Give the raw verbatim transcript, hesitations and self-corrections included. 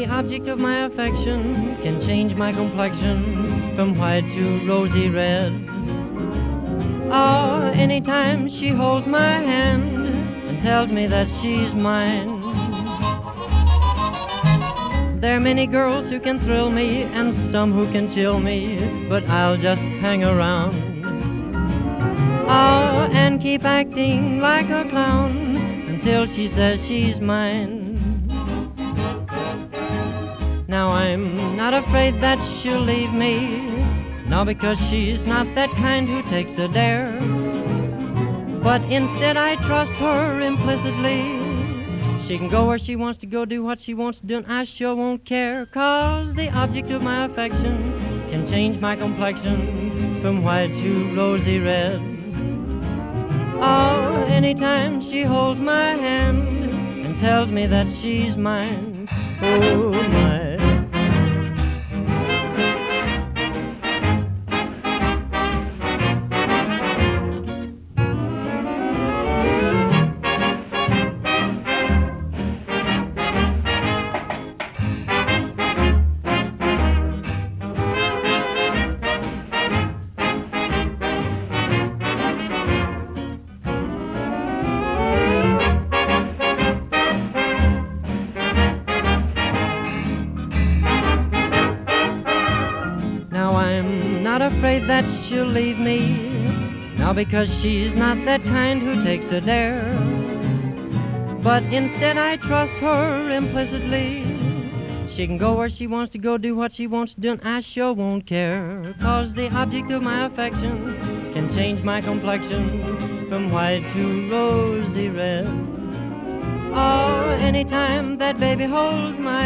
The object of my affection can change my complexion from white to rosy red. Oh, anytime she holds my hand and tells me that she's mine. There are many girls who can thrill me and some who can chill me, but I'll just hang around. Oh, and keep acting like a clown until she says she's mine. Now I'm not afraid that she'll leave me, no, because she's not that kind who takes a dare. But instead I trust her implicitly. She can go where she wants to go, do what she wants to do, and I sure won't care. 'Cause the object of my affection can change my complexion from white to rosy red. Oh, anytime she holds my hand and tells me that she's mine. Oh, my. Not afraid that she'll leave me, now, because she's not that kind who takes a dare. But instead I trust her implicitly. She can go where she wants to go, do what she wants to do, and I sure won't care. 'Cause the object of my affection can change my complexion from white to rosy red. Oh, anytime that baby holds my